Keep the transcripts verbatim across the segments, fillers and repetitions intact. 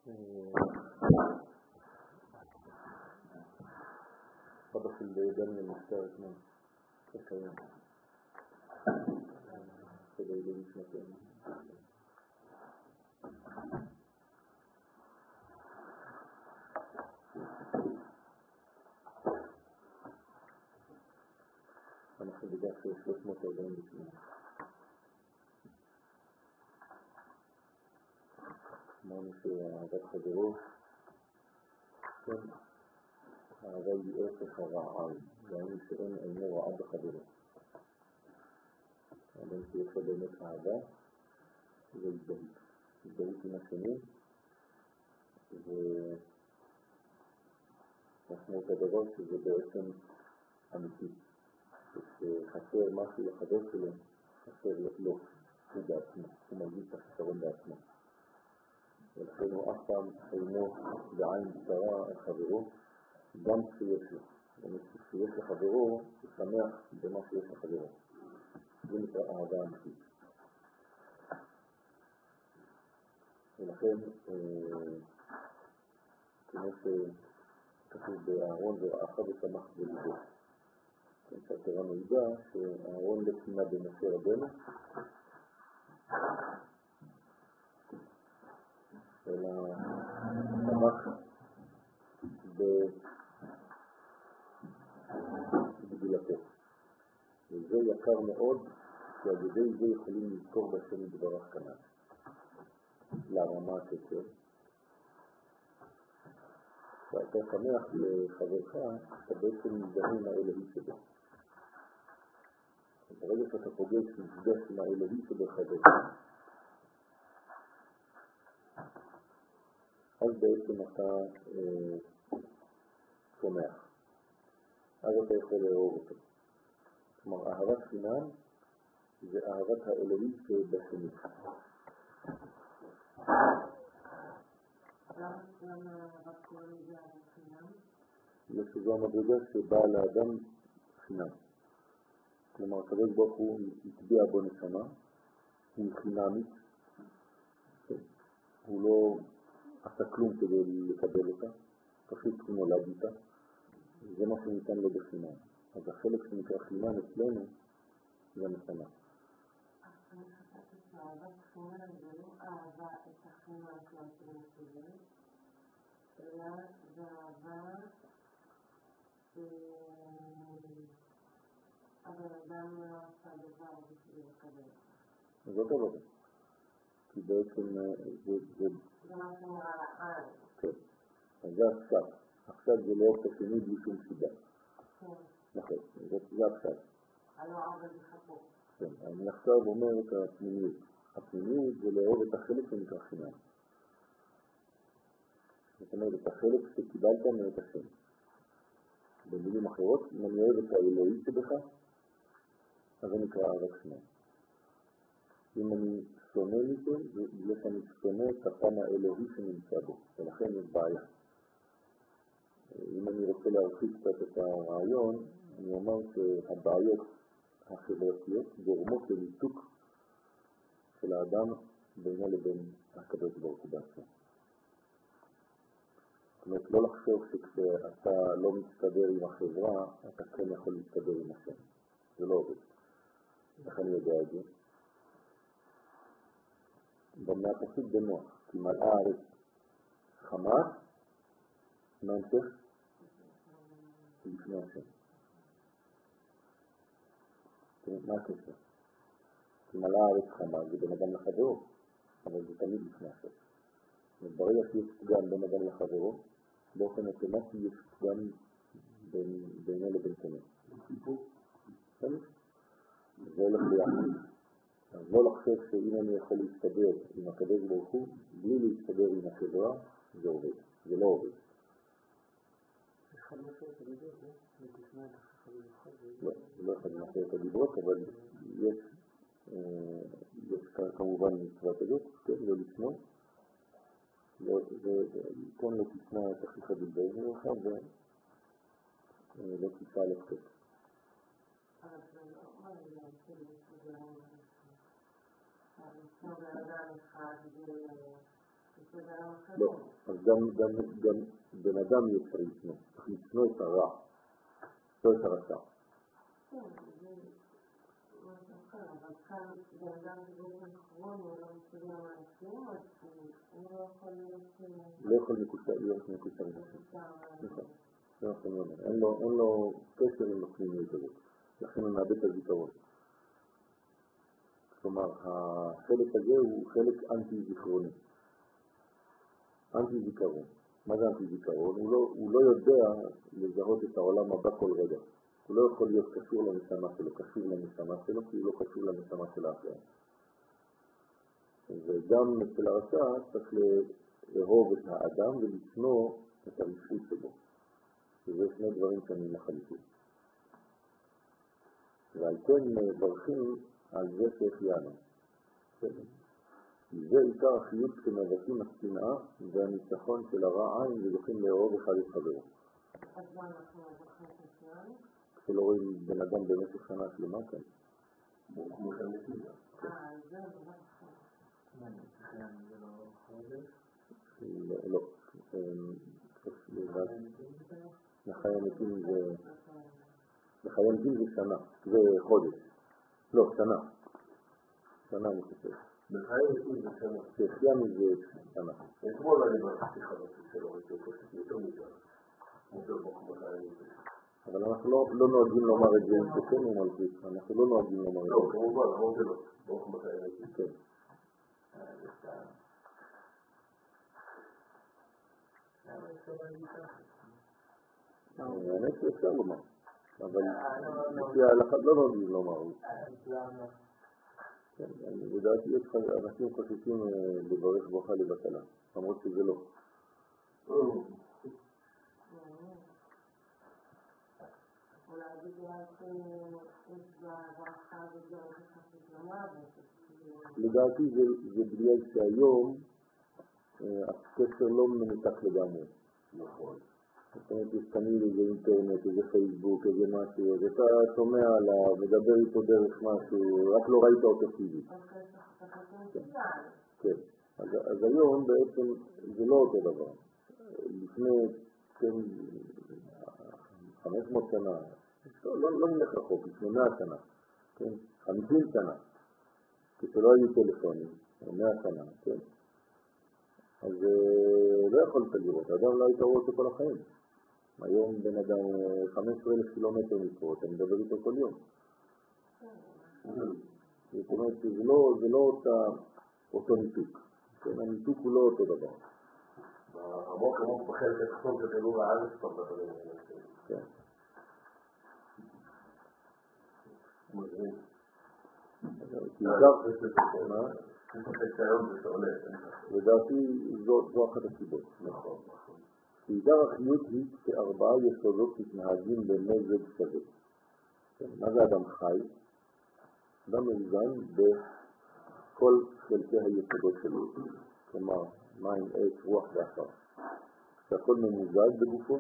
אבא של דניאל נפטר אתמול, כקיים, כדי להשנתיים. אנחנו בדרך של שלוש מאות ארבעים ושמונה. אמרנו שהאהבת חברו, כן, האהבה היא ערך הרעל, ואני שאין אינו רעה בחברו. אדם שיש לו באמת אהבה, זה הזדהות. הזדהות עם השני, ומשמעות הדבר שזה בעצם אמיתי. כשחסר משהו לחבר שלו, חסר לו, הוא בעצמו, הוא מרגיש את החסרון בעצמו. ולכן הוא אף פעם אינו בעין קצרה על חברו, גם כשיש לו. כשיש לחברו, הוא שמח במה שיש לחברו. זה נקרא אהבה אמיתית. ולכן, כמו שכתוב באהרון ורעך ושמח בליבו. כשהתורה מעידה שאהרון לא שינה במשה רבנו, אלא שמח בגדולתו. וזה יקר מאוד, שעל ידי זה יכולים לזכור בשם יתברך כנ"ל. לרמה הקשר. כשאתה שמח לחברך, אתה בעצם מזדהה עם האלוהי שבו. ברגע שאתה פוגש מפגש עם האלוהי שבחברך, אז בעצם אתה אה, שמח. אז אתה יכול לאהוב אותו. כלומר, אהבת חינם זה אהבת האלוהי שבשני. למה רק קוראים לזה אהבת חינם? שזו המדרגה שבאה לאדם חינם. כלומר, הקדוש ברוך הוא התביע בו נשמה, הוא חינמית, הוא לא עשה כלום כדי לקבל אותה, פשוט הוא נולד איתה, זה מה שניתן לו בחינם. אז החלק שנקרא חינם אצלנו זה הנשמה. אני חשבתי שאהבת חינם זה לא אהבה את החינם שעשינו סביב, אלא זה אהבה אבל אדם לא עשה דבר בשביל לקבל. זאת עבודה. כי בעצם זה... זה מה שנראה לעין. כן. אז זה עכשיו. עכשיו זה לא תשני בלי שום סיבה. כן. נכון. זה עכשיו. הלא עבד לחפור. כן. אני עכשיו אומר את הפנימיות. הפנימיות זה לאהוב את החלק שנקרא חינם. זאת אומרת, את החלק שקיבלת מאת השם. במילים אחרות, אם אני אוהב את האלוהי שבך, אז זה נקרא אהבת חינם. אם אני שונא מזה, זה בגלל שאני שונא את הפן האלוהי שנמצא בו, ולכן יש בעיה. אם אני רוצה להרחיב קצת את הרעיון, אני אומר שהבעיות החברתיות גורמות לניתוק של האדם בינו לבין הקדוש ברוך הוא בעצמו. זאת אומרת, לא לחשוב שכשאתה לא מסתדר עם החברה, אתה כן יכול להסתדר עם השם. זה לא עובד. איך אני יודע את זה? גם מהפסוק בנוח, כי מלאה הארץ חמה, מה המשך? לפני השם. מה הקשר? כי מלאה הארץ חמה, זה בין אדם לחברו, אבל זה תמיד לפני השם. ברגע שיש פגם בין אדם לחברו, באופן אוטומטי יש פגם בינו לבין שני. זה הולך ביחד. אז לא לחשוב שאם אני יכול להסתדר עם הקדוש ברוך הוא, בלי להסתדר עם החברה, זה עובד. זה לא עובד. יש אחד משאית הדיברות, לא? מתכנן לך במיוחד. לא, זה לא אחד משאית הדיברות, אבל יש, יש כמובן מצוות הזאת, כן, לא לשמוע. וכאן לא תשמע את אחיך בלבד ממך, ולא תשמע לחטא. אבל זה לא מה זה להציל את זה. לשמור באדם אחד לא, אז גם בן אדם יצר ישנו, צריך לשנוא את הרע, לא את הרשע. כן, זה משהו אחר, אבל כאן בן אדם שבאופן כרוני הוא לא מסוגל מעשים, אז הוא לא יכול להיות... לא יכול להיות מקושר מעשים. נכון, זה נכון מאוד. אין לו קשר עם הפנימיות הזאת, לכן הוא מאבד את הזיכרון. כלומר, החלק הזה הוא חלק אנטי-זיכרוני. אנטי-זיכרון. מה זה אנטי-זיכרון? הוא לא, הוא לא יודע לזהות את העולם הבא כל רגע. הוא לא יכול להיות קשור לנשמה שלו, קשור לנשמה שלו, כי הוא לא קשור לנשמה של האחר. וגם אצל הרשע צריך לאהוב את האדם ולשנוא את הרשעות שלו. וזה שני דברים שאני מחליטים. ועל כן מברכים על זה שהחיינו. זה עיקר החיות שמבטאים השנאה והניצחון של הרע עין וזוכים לאהוב אחד את חברו. אז מה אנחנו מברכים את השנאה? כשלא רואים בן אדם במשך שנה שלמה כאן. כמו שאני קידה. אה, זה לא נכון. מה, נצחן זה לא חודש? לא. לחיי המתים זה... לחיי המתים זה שנה, זה חודש. לא, שנה. שנה אני חושב. בחיי המתים זה שנה. שהחיינו זה שנה. אתמול אני ברחתי חדשי שלא ראיתי אותו, שזה יותר מכך. יותר בכל בחיי המתים. אבל אנחנו לא נוהגים לומר את זה בכן או מלכות. אנחנו לא נוהגים לומר את זה. לא, כמובן, אבל זה לא. בכל בחיי המתים. כן. זה סתם. למה אפשר להגיד ככה? האמת שאפשר לומר. אבל לפי ההלכה לא נוהגים לומר. למה? כן, לדעתי יש אנשים חוששים לברך ברכה לבטלה, למרות שזה לא. אולי בגלל שיש ברכה בגלל שחסית למוות. לדעתי זה בגלל שהיום הקשר לא מנותק לגמרי. נכון. זאת אומרת, יש תמיד איזה אינטרנט, איזה פייסבוק, איזה משהו, אז אתה שומע עליו, מדבר איתו דרך משהו, רק לא ראית אותו פיזית. כן. אז היום בעצם זה לא אותו דבר. לפני חמש מאות שנה, לא נלך רחוק, לפני מאה שנה, חמישים שנה, כשלא היו טלפונים, מאה שנה, כן? אז לא יכולת לראות, האדם לא היית רואה אותו כל החיים. היום בן אדם חמישה עשר אלף קילומטר מפה, אתה מדבר איתו כל יום. זאת אומרת שזה לא אותו ניתוק. הניתוק הוא לא אותו דבר. עמוק עמוק בחלק התחתון כדור הארץ כבר בדברים האלה. כן. מזמין. לדעתי זו אחת הסיבות. נכון. עיקר החיות היא שארבעה יסודות מתנהגים במזג שווה. מה זה אדם חי? אדם מאוזן בכל חלקי היסודות שלו. כלומר, מים, אש, רוח ואפר. שהכל ממוזג בגופו?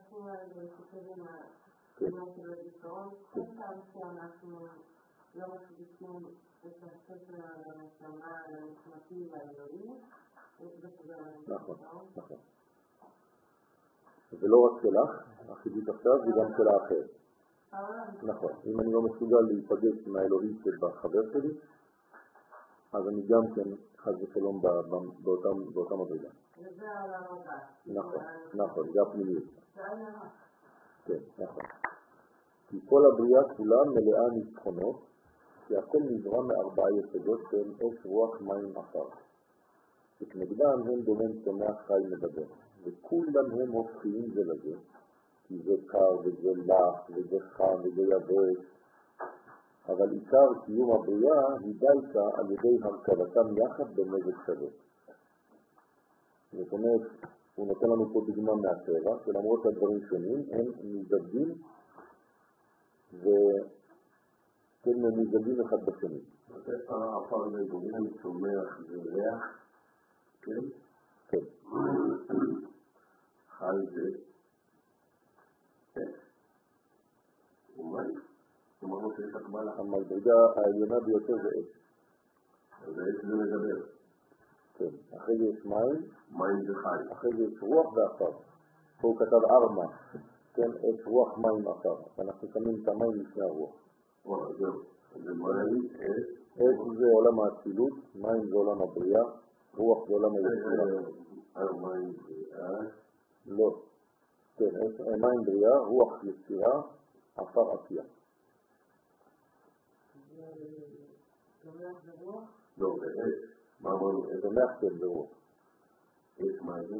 כן. כל פעם שאנחנו לא מחזיקים את הספר לנשמה, לנשמתי והאלוהי, נכון, נכון. זה לא רק שלך, החידוש עכשיו, זה גם של האחר. נכון, אם אני לא מסוגל להיפגש עם האלוהי שבחבר שלי, אז אני גם כן חד ושלום באותה מדרגה. וזה העולם הבא. נכון, נכון, זה הפנימיות. זה העולם. כן, נכון. כי כל הבריאה כולה מלאה ניצחונות, שהכל נברא מארבעה יסודות שהם אש, רוח, מים, עפר. וכנגדם הם דומם צומח חי מדבר. וכולם הם הופכים זה לזה, כי זה קר וזה לח וזה חם וזה יבש. אבל עיקר קיום הבריאה היא דלתה על ידי הרכבתם יחד במזג שווה. זאת אומרת, הוא נותן לנו פה דוגמה מהטבע, שלמרות שהדברים שונים, הם מוזגים וכן ממוזגים אחד בשני. הפער לדומים צומח וריח, כן? כן. חי זה אש. ומים? אמרנו שיש הקבלה. המדרגה העליונה ביותר זה אש. אז האש זה מדבר. כן, אחרי זה יש מים, מים זה חי. אחרי זה יש רוח ועפר. פה הוא כתב ארמה, כן, את רוח מים עפר. אנחנו שמים את המים לפני הרוח. וואו, זהו. זה מים, עת. עת זה עולם האצילות, מים זה עולם הבריאה, רוח זה עולם היצירה. המים בריאה. לא. כן, מים בריאה, רוח יצירה, עפר עשייה. לא, זה עת. מה אמרנו? זה מח כן ברוח. עת מה זה?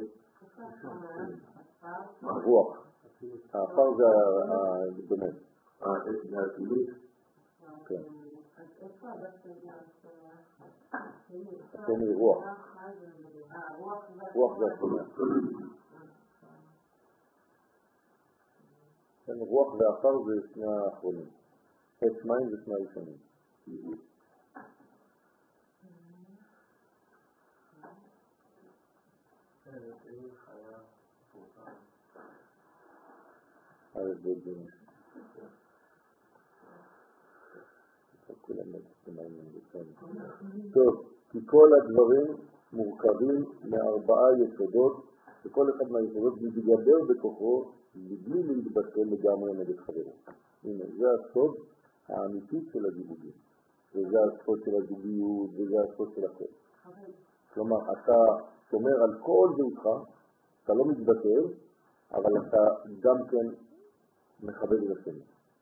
רוח. העפר זה הדומה. אה, עת זה האצילות? כן. השני רוח. רוח זה השני. רוח ועפר זה שני האחרונים. עת מים זה שני הראשונים. אז זה דין. טוב, כי כל הדברים מורכבים מארבעה יסודות, וכל אחד מהיסודות מתגבר בכוחו בלי להתבטל לגמרי נגד חברו. הנה, זה הסוד האמיתי של הדיבוגים, וזה הסוד של הזוגיות, וזה הסוד של הכל. כלומר, אתה שומר על כל זהותך, אתה לא מתבטל, אבל אתה גם כן מכבד את השני.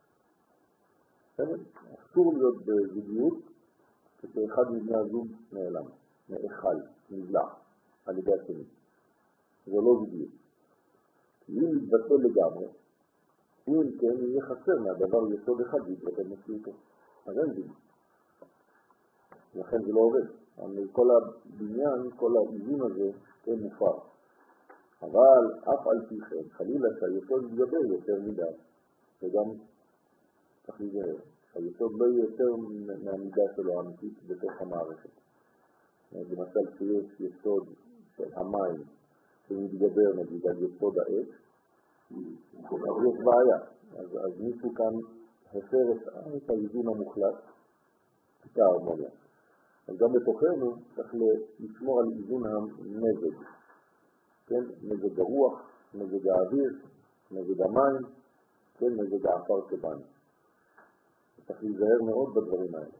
אסור להיות בזוגיות כשאחד מבני הזוג נעלם, נאכל, נבלע על ידי השני. זה לא זוגיות. כי אם מתבטל לגמרי, אם כן יהיה חסר מהדבר יסוד אחד להתבטל מציאותו. אז אין זוגיות. לכן זה לא עובד. כל הבניין, כל האיזון הזה, כן מופר. אבל אף על פי כן, חלילה שהיסוד יתגבר יותר מדי, וגם צריך להיזהר. היסוד לא יהיה יותר מהמידה שלו האמיתית בתוך המערכת. למשל שיש יסוד של המים שמתגבר נגיד על יסוד האש, אז יש בעיה. אז, אז מישהו כאן הפר את האיזון המוחלט, את ההרמוניה. אז גם בתוכנו צריך לשמור על איזון המזג. כן? מזג הרוח, מזג האוויר, מזג המים, כן? מזג האפר שבנו. צריך להיזהר מאוד בדברים האלה.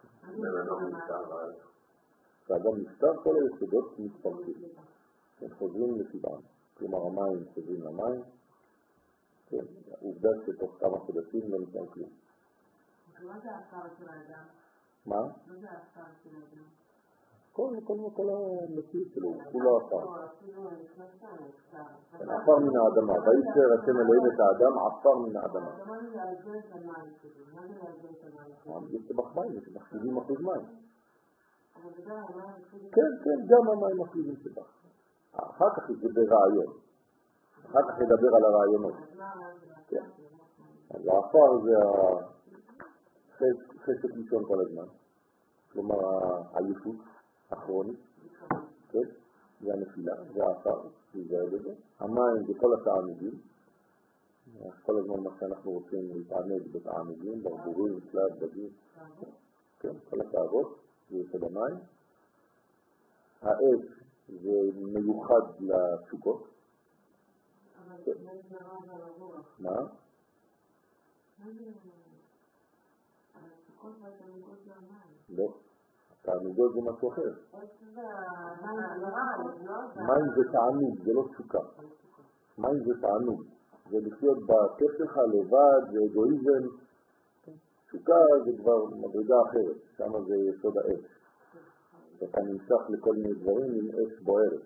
כשאדם נפטר, כל היסודות מתפרקים. הם חוזרים לטבעם. כלומר, המים חוזרים למים. כן, עובדה שתוך כמה חודשים לא נשאר כלום. מה זה האפר של האדם? מה? מה זה האפר של האדם? כל המציאות שלו, כולו עפר. עפר מן האדמה, ויצר השם אלוהים את האדם, עפר מן האדמה. מה זה להעזר את המים כזה? מה זה להעזר את המים כזה? יש שבח מים, יש שבח שבעים אחוז מים. אבל זה גם המים כזה? כן, כן, גם המים אחוזים שבח. אחר כך זה ברעיון. אחר כך נדבר על הרעיונות. אז העפר זה חשק לישון כל הזמן. כלומר, העייפות. הכרונית, כן? זה הנפילה, זה האפר, זה בזה. המים זה כל התענוגים. כל הזמן מה שאנחנו רוצים להתענג בתענוגים, ברבורים, צלב, דגים. כן, כל התאוות, זה יסוד המים. האש זה מיוחד לסוכות. אבל זה נראה על הרוח. מה? מה זה? הסוכות והתענוגות זה המים. לא. תענוגות זה משהו אחר. מים זה תענוג, זה לא סוכה. מים זה תענוג. זה לחיות בכיף שלך לבד, זה אגואיזם. סוכה זה כבר מדרגה אחרת, שם זה יסוד האש. אתה נמשך לכל מיני דברים עם אש בוערת.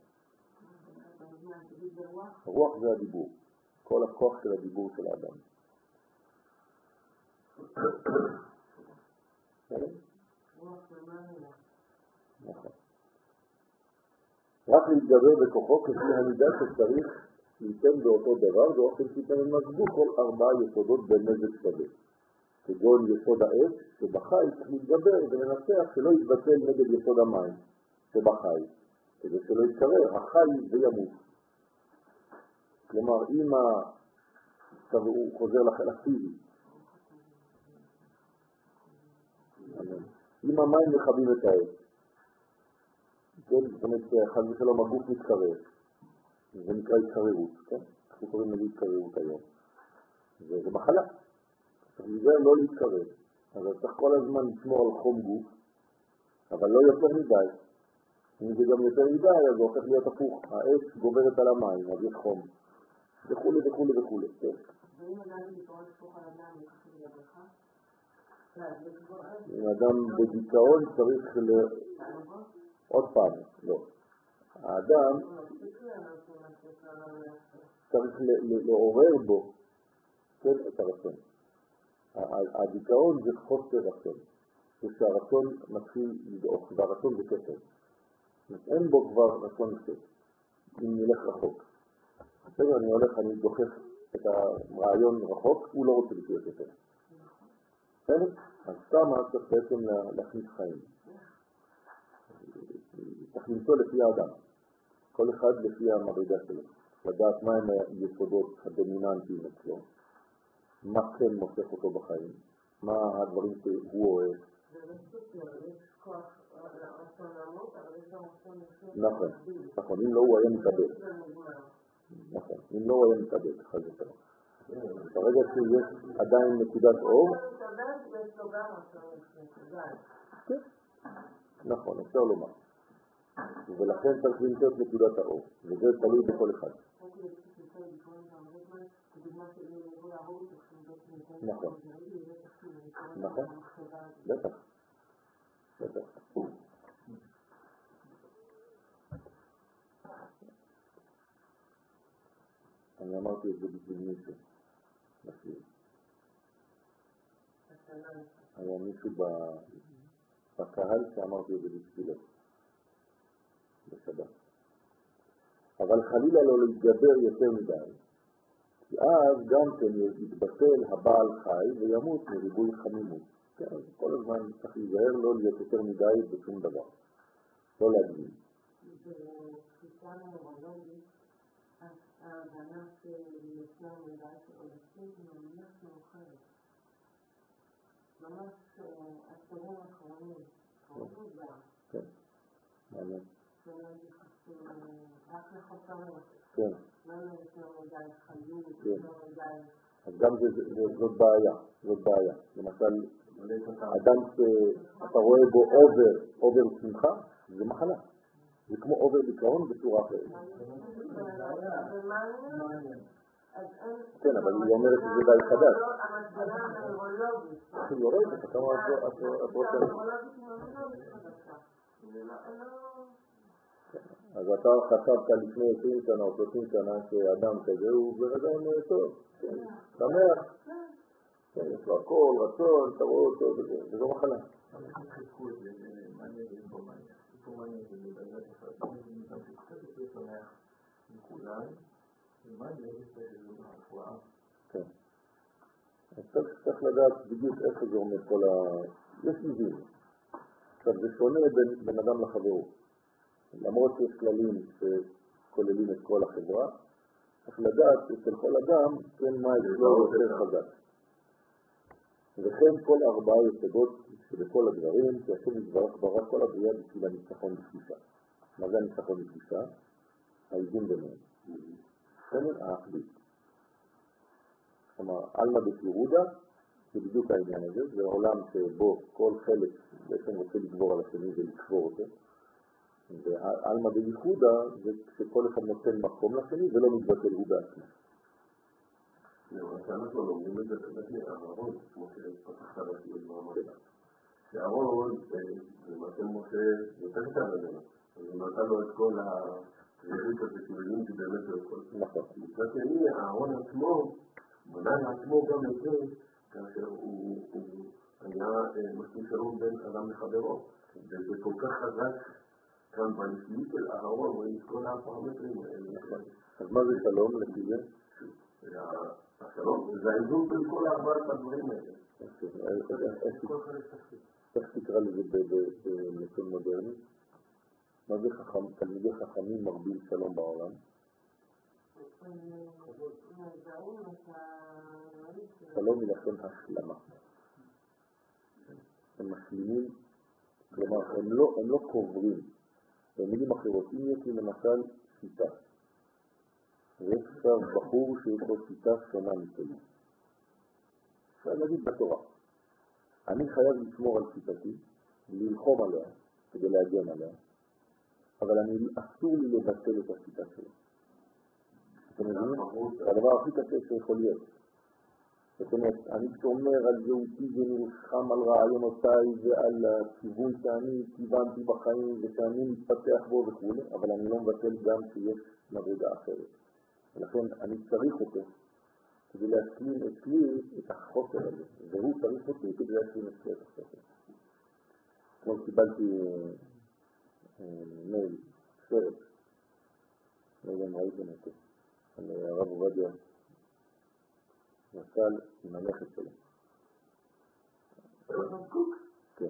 הרוח זה הדיבור. כל הכוח של הדיבור של האדם. נכון. רק להתגבר בכוחו כפי המידה שצריך ליתן באותו דבר, באופן שיתנגבו כל ארבעה יסודות במזג שווה. כגון יסוד האש שבחי צריך להתגבר ולנסח שלא יתבטל נגד יסוד המים שבחי, כדי שלא יתקרר, החי וימות. כלומר, אם הוא חוזר לפיזי, אם המים מכבים את האש, כן? זאת אומרת, חד ושלום הגוף מתקרב, זה נקרא התקררות, כן? אנחנו קוראים לזה התקררות היום. וזה מחלה. צריך לזה לא להתקרב. אז צריך כל הזמן לשמור על חום גוף, אבל לא יותר מדי. אם זה גם יותר מדי, אז זה הופך להיות הפוך. האש גוברת על המים, אז יש חום. וכולי וכולי וכולי, כן. ואם אדם דיכאון שפוך על אדם, הוא ככה לידך? אם אדם בדיכאון צריך ל... עוד פעם, לא. האדם צריך לעורר בו, כן, את הרצון. הדיכאון זה חוסר רצון. כשהרצון מתחיל לדעוך, והרצון זה כסף. אין בו כבר רצון כסף, אם נלך רחוק. בסדר, אני הולך, אני דוחף את הרעיון רחוק, הוא לא רוצה לחיות יותר. בסדר? אז סתם צריך בעצם להכניס חיים. צריך למצוא לפי האדם. כל אחד לפי המדרגה שלו. לדעת מה הם היסודות הדומיננטיים אצלו. מה כן מושך אותו בחיים. מה הדברים שהוא אוהב. נכון, נכון. אם לא הוא היה מתאבד. נכון. אם לא הוא היה מתאבד, חד ושלום. ברגע שיש עדיין נקודת אור, כן, נכון, אפשר לומר. ולכן צריך למצוא את נקודת האור, וזה תלוי בכל אחד. נכון, נכון, בטח, בטח. אני אמרתי את זה בשביל מישהו. היה מישהו בקהל שאמרתי את זה בשבילו בשבת. אבל חלילה לא להתגבר יותר מדי, כי אז גם כן יתבטל הבעל חי וימות מריבוי חמימות. כן, כל הזמן צריך להיזהר לא להיות יותר מדי בשום דבר, לא להגביל. בתפיסה נורולוגית, ההבנה שיותר מדי שעודפים ממש מאוחרת. ממש עשורים האחרונים, קרוב גם. כן, מעניין. שלא יתייחסו רק לחוסר מרחק. כן. לא יותר מדי חיות, לא מדי... אז גם זאת בעיה, זאת בעיה. למשל, אדם שאתה רואה בו אובר, אובר שמחה, זה מחלה. זה כמו אובר דיכאון בצורה אחרת. כן, אבל היא אומרת שזה די חדש. המסגרה הנוירולוגית. היא יורדת, כמה את רוצה. הנוירולוגית היא נוירולוגית חדשה. אז אתה חשבת לפני עשרים שנה או שלושים שנה שאדם כזה הוא ברגעים טוב, שמח, יש לו הכל, רצון, תראות, וזו מחלה. אבל איך חלקו את זה, מעניין ואינפורמניה. אינפורמניה זה בדרגת אחד, זה קצת יותר שמח מכולם, ומעניין זה ברפואה. כן. אז צריך לדעת בדיוק איפה זה עומד כל ה... יש איזון. עכשיו זה שונה בין אדם לחברו. למרות שיש כללים שכוללים את כל החברה, צריך לדעת אצל כל אדם כן מה אצלו יותר חזק. וכן כל ארבעה יסודות שבכל הדברים, כי השם יתברך ברא כל הבריאה בשביל הניצחון בשלישה. מה זה הניצחון בשלישה? האיזון ביניהם. כן, האחדות. כלומר, אלמה בפירודה, זה בדיוק העניין הזה, זה עולם שבו כל חלק בעצם רוצה לגבור על השני ולקבור אותו. ואלמה בייחודה זה כשכל אחד נותן מקום לשני ולא מתבטל הוא בעצמו. אנחנו לומדים את זה באמת מהארון, כמו שפתחת לסיום מהמדע. שהארון, למעשה משה, יותר קטן ממנו. אז הוא נתן לו את כל הקריאות הזה, כאילו זה באמת זה הכל. נכון. מצד שני, הארון עצמו, מנע לעצמו גם את זה, כאשר הוא היה מספיק שלום בין אדם לחברו. וזה כל כך חזק כאן בנשיאות של הארון, רואים את כל הפרמטרים האלה. אז מה זה שלום לפי זה? השלום, זה האיזון בין כל ארבעת הדברים האלה. איך תקרא לזה בלשון מודרני? מה זה תלמידי חכמים מרבים שלום בעולם? שלום מלשון השלמה. הם משלימים, כלומר הם לא קוברים, במילים אחרות, אם יש לי למשל שיטה, ויש עכשיו בחור שיש לו שיטה שונה משלי, אפשר להגיד בתורה, אני חייב לשמור על שיטתי, ללחום עליה, כדי להגן עליה, אבל אני אסור לי לבטל את השיטה שלו. אתם מבינים? זה הדבר הכי קשה שיכול להיות. זאת אומרת, אני שומר על זהותי ונלחם על רעיונותיי ועל הכיוון שאני כיוונתי בחיים ושאני מתפתח בו וכו', אבל אני לא מבטל גם שיש מדרגה אחרת. ולכן אני צריך אותו כדי להשלים אצלי את החוסר הזה, והוא צריך אותי כדי להשלים אצלי את החוסר. כמו קיבלתי מייל, סרט, לא יודע אם ראיתם אותו, על הרב עובדיה, נפל עם הנכד שלו. כן.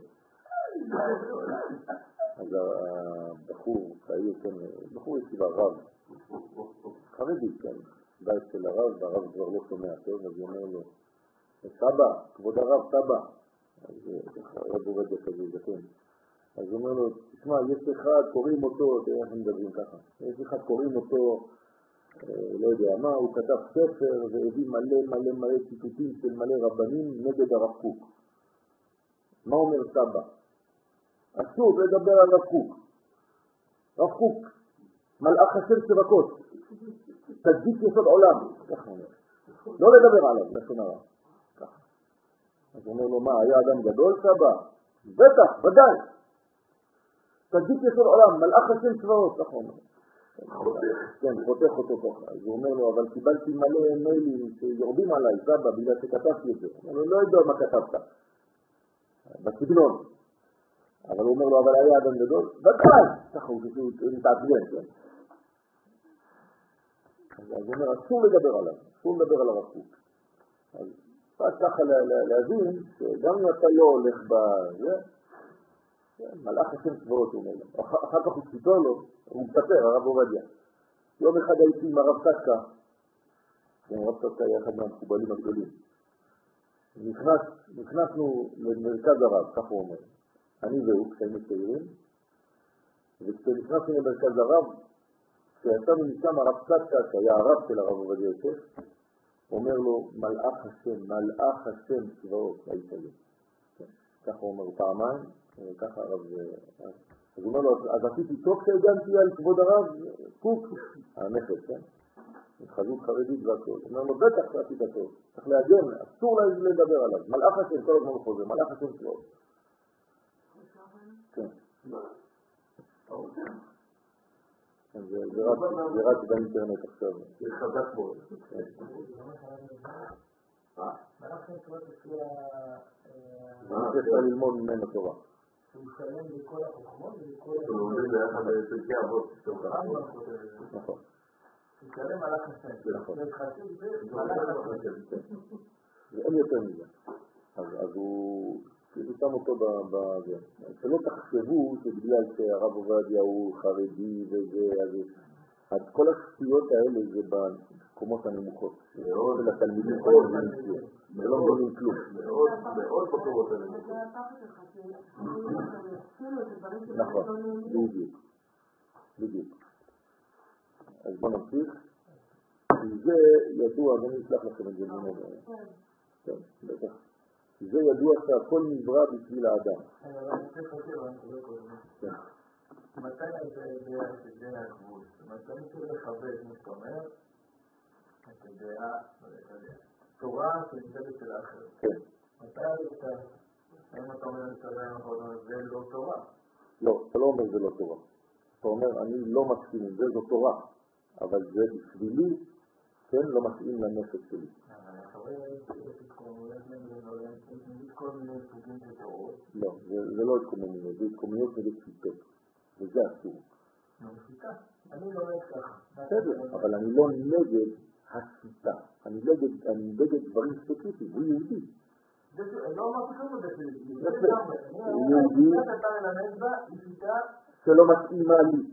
אז הבחור, בחור ישיבה רב, חרדי, כן, בית של הרב, והרב כבר לא שומע טוב, אז הוא אומר לו, סבא, כבוד הרב, סבא, הרב עובדיה כזה, זה כן. אז הוא אומר לו, תשמע, יש אחד, קוראים אותו, תראה איך הם מדברים ככה, יש אחד, קוראים אותו, לא יודע מה, הוא כתב ספר והביא מלא מלא מלא ציטוטים של מלא רבנים נגד הרב קוק. מה אומר סבא? אסור לדבר על רב קוק. רב קוק, מלאך השם צבקות, תצדיק יסוד עולם. ככה אומר. לא לדבר עליו, לשון הרע. ככה. אז הוא אומר לו, מה, היה אדם גדול סבא? בטח, ודאי. תצדיק יסוד עולם, מלאך השם צבאות, ככה אומר. כן, פותח אותו ככה. אז הוא אומר לו, אבל קיבלתי מלא מיילים שיורדים עליי, סבא, בגלל שכתבתי את זה. הוא אומר לו, לא יודע מה כתבת. בסגנון. אבל הוא אומר לו, אבל היה אדם גדול? ודאי! ככה הוא מתעצבן, כן. אז הוא אומר, אסור לדבר עליו, אסור לדבר על הרב קוק. אז רק ככה להבין, שגם אם אתה לא הולך בזה, מלאך השם צבאות, הוא אומר לו. אחר כך הוא סיפר לו, הוא מספר, הרב עובדיה. יום אחד הייתי עם הרב קקה, הרב קקה היה אחד מהמקובלים הגדולים. נכנס, נכנסנו למרכז הרב, כך הוא אומר. אני והוא, כשהיינו צעירים, וכשנכנסנו למרכז הרב, כשיצאנו משם הרב קקה, שהיה הרב של הרב עובדיה יוסף, אומר לו, מלאך השם, מלאך השם צבאות, היית לי. כך הוא אומר פעמיים, ככה הרב... אז הוא אומר לו, אז עשיתי טוב שהגנתי על כבוד הרב קוק, הנכד, כן? חזות חרדית והכל. הוא אומר לו, בטח שעשית טוב, צריך להגן, אסור לדבר עליו. מלאך השם, כל הזמן חוזר, מלאך השם צבאות. כן. זה רק באינטרנט עכשיו. זה חזק מאוד. מלאך השם צבאות לפי ה... אני צריך ללמוד ממנו תורה. שהוא שלם בכל החוכמות ובכל... אנחנו לומדים ביחד בפרקי אבות. נכון. הוא שלם מלאך השם. זה נכון. זה חשוב, זה מלאך השם. ואין יותר מזה. אז הוא... הוא שם אותו בזה. שלא תחשבו שבגלל שהרב עובדיה הוא חרדי וזה... אז כל השטויות האלה זה במקומות הנמוכות. של התלמידים כל הזמן נשאו. זה לא מבינים כלום. מאוד, מאוד מקומות האלה. נכון, בדיוק. בדיוק. אז בוא נמשיך. זה ידוע, ואני אשלח לכם את זה ממנו. כן, בטח. זה ידוע שהכל נברא בשביל האדם. כן. מתי זה ביחד את דין הגבול? מתי אני צריך לכבד, כמו שאתה אומר, את הדעה, תורה שנמצאת אצל האחר. כן. מתי אתה, האם אתה אומר את הדעה הנכונה, זה לא תורה? לא, אתה לא אומר זה לא תורה. אתה אומר, אני לא מסכים עם זה, זו תורה. אבל זה בשבילי, כן, לא מסכים לנפש שלי. אבל אחרי יש כל מיני סוגים של תורות. לא, זה לא התקוממיות, זה התקוממיות נגד שיטות. וזה אסור. שיטה? אני לא נגד ככה. בסדר, אבל אני לא נגד השיטה. אני נגד דברים ספציפיים, הוא יהודי. לא אמרתי כמה בספציפי. יהודי שיטה שלא מתאימה לי.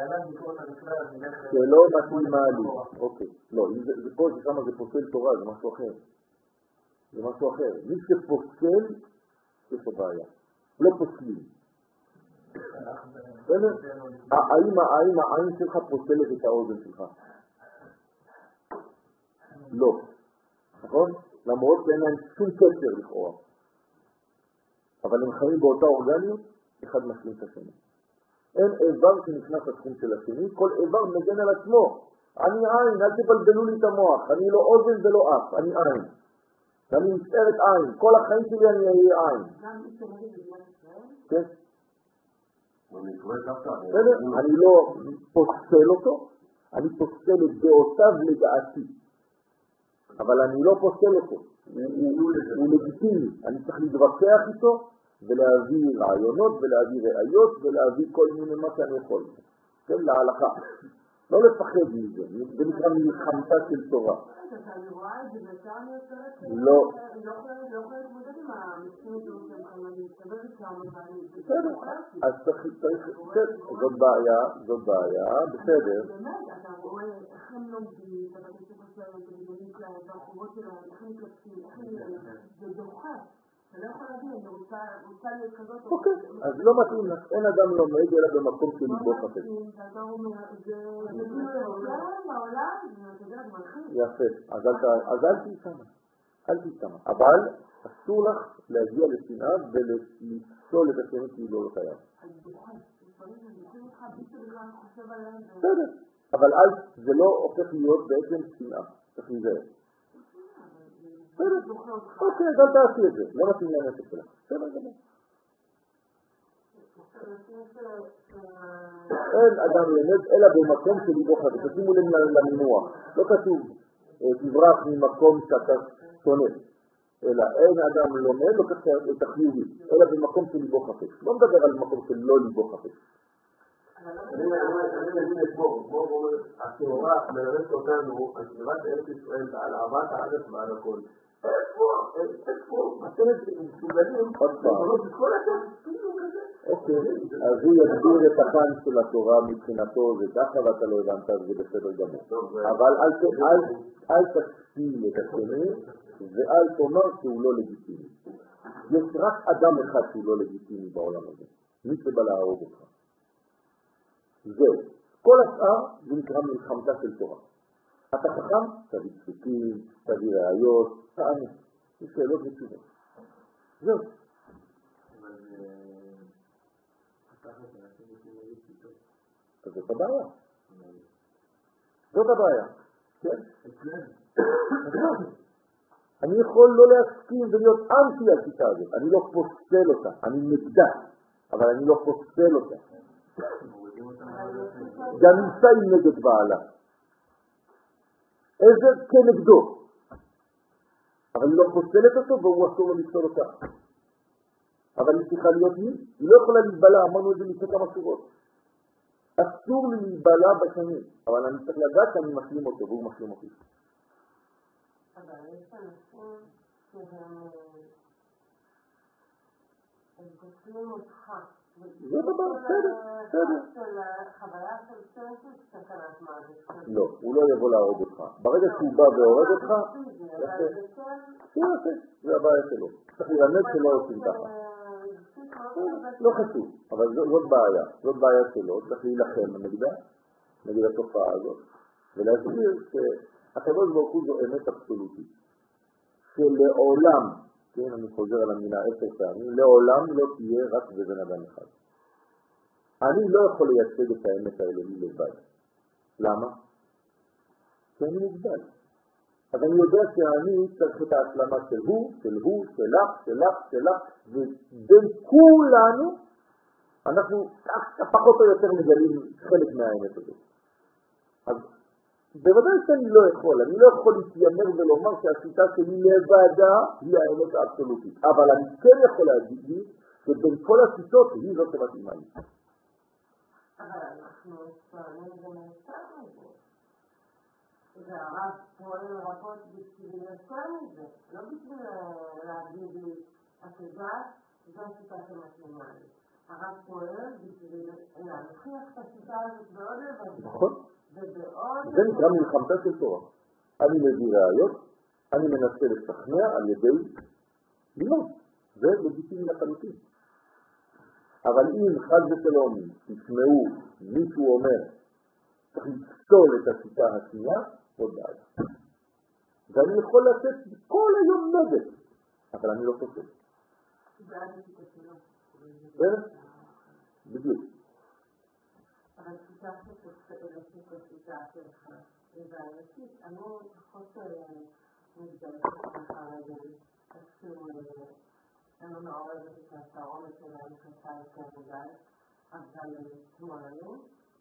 שלא מתאימה לי. אוקיי. לא, פה ששם זה פוסל תורה, זה משהו אחר. זה משהו אחר. מי שפוסל, יש לו בעיה. לא פוסלים. האם העין שלך פוסלת את האוזן שלך? לא. נכון? למרות שאין להם שום קשר לכאורה. אבל הם חיים באותה אורגניות, אחד משלים את השני. אין איבר שנכנס לתחום של השני, כל איבר מגן על עצמו. אני עין, אל תבלבלו לי את המוח, אני לא אוזן ולא אף, אני עין. אני משארת עין, כל החיים שלי אני אהיה עין. גם משתמש בגלל ישראל? כן. בסדר, אני לא פוסל אותו, אני פוסל את דעותיו לדעתי. אבל אני לא פוסל אותו, הוא לגיטימי, אני צריך להתווכח איתו ולהביא רעיונות ולהביא ראיות ולהביא כל מיני מה שאני יכול. כן, להלכה. לא לפחד מזה, זה נקרא מלחמתה של תורה. אני רואה את זה בעיקר אני יוצרת... לא. אני לא יכולה להתמודד עם המציאות שלכם, אני מתכבד איתם, ואני... בסדר, אז צריך, זאת בעיה, זאת בעיה, בסדר. באמת, אתה רואה איך הם לומדים, אתה בתי ספר שלהם, אתה מגנים שלהם, ברחובות שלהם, איך הם מתלבשים, איך הם נראים, זה דוחה. אתה לא יכול להבין, אני רוצה להיות כזאת... אוקיי, אז לא מתאים לך, אין אדם לומד אלא במקום של ליבו חפץ. ואתה אומר, זה... זה בעולם, בעולם, אתה יודע, זה מלחיץ. יפה, אז אל תהי שמה, אל תהי שמה. אבל אסור לך להגיע לשנאה ולפסול את השני כי לא קיים. אני דוחה, לפעמים אני דוחה אותך, ביטו בכלל חושב עליהם. בסדר, אבל זה לא הופך להיות בעצם שנאה, צריך להיזהר. בסדר, אוקיי, אז אל תעשי את זה, לא מתאים לנפש שלך. בסדר, גדול. אין אדם לומד אלא במקום של ליבו חפץ. תשימו לב למינוח, לא כתוב תברח ממקום שאתה שונא, אלא אין אדם לומד, לא כתוב את החיובי, אלא במקום של ליבו חפץ. לא מדבר על מקום של לא ליבו חפץ. אני מבין את בו, בו אומר, התורה מלמדת אותנו על סביבת ארץ ישראל ועל אהבת הארץ ועל הכל. איפה? איפה? אתם מסוגלים? עוד פעם. אוקיי, אז הוא יסביר את הפן של התורה מבחינתו, זה ככה ואתה לא הבנת, זה בסדר גמור. אבל אל תשפיל את השני, ואל תאמר שהוא לא לגיטימי. יש רק אדם אחד שהוא לא לגיטימי בעולם הזה, מי שבא להרוג אותך. זהו. כל השאר זה נקרא מלחמתה של תורה. אתה חכם, תביא פסוקים, תביא ראיות, תענה. יש שאלות ותשובות. זהו. אז זאת הבעיה. זאת הבעיה. כן? אני יכול לא להסכים ולהיות אנטי השיטה הזאת. אני לא פוסל אותה. אני נגדה. אבל אני לא פוסל אותה. גם אישה היא נגד בעלה. איזה כנגדו. אבל היא לא פוסלת אותו והוא אסור לו לפסול אותה. אבל היא צריכה להיות מי? היא לא יכולה להתבלה, אמרנו את זה לפני כמה שורות. אסור לי להתבלה בשני, אבל אני צריך לדעת שאני משלים אותו והוא משלים אותי. אבל יש אנשים שהם הם קוסמים אותך. זה דבר, בסדר, בסדר. חוויה של סרט סכנת מוות. לא, הוא לא יבוא להרוג אותך. ברגע שהוא בא והורג אותך, זה הבעיה שלו. צריך לרמד שלא עושים ככה. לא חשוב, אבל זאת בעיה. זאת בעיה שלו. צריך להילחם נגדה, נגד התופעה הזאת. ולהסביר שהקדוש ברוך הוא זו אמת אבסולוטית. שלעולם, כן, אני חוזר על המילה עשר פעמים, לעולם לא תהיה רק בבן אדם אחד. אני לא יכול לייצג את האמת האלוהי לבד. למה? כי אני מוגבל. אז אני יודע שאני צריך את ההשלמה של הוא, של הוא, שלך, שלך, שלך, ובין כולנו אנחנו פחות או יותר מגלים חלק מהאמת הזאת. אז בוודאי שאני לא יכול, אני לא יכול להתיימר ולומר שהשיטה שלי לבדה היא האמת האבסולוטית. אבל אני כן יכול להגיד לי שבין כל השיטות היא זאת שמתאימה לי. אבל אנחנו סוענים ונעצר מזה. זה הרב פועל רבות בשביל לייצר מזה, לא בשביל להגיד לי, את יודעת, זו השיטה שמתאימה לי. הרב פועל בשביל להמחיח את השיטה הזאת בעוד לבד. נכון. זה נקרא מלחמתה של תורה. אני מביא ראיות, אני מנסה לשכנע על ידי לימוד. זה לגיטימי לחלוטין. אבל אם חד ושלום תשמעו מישהו אומר צריך לפסול את השיטה השנייה, עוד בעד. ואני יכול לתת כל היום נגד, אבל אני לא פוסל. בעד השיטה שלו. בדיוק. אבל שיטה שתפסלת את השיטה שלך, זה בעייתית. אני פחות מגדלת לך רגל, עשו, אני מעורבת את התאומת שלהם כתה יותר מדי, אבל שמאלנים.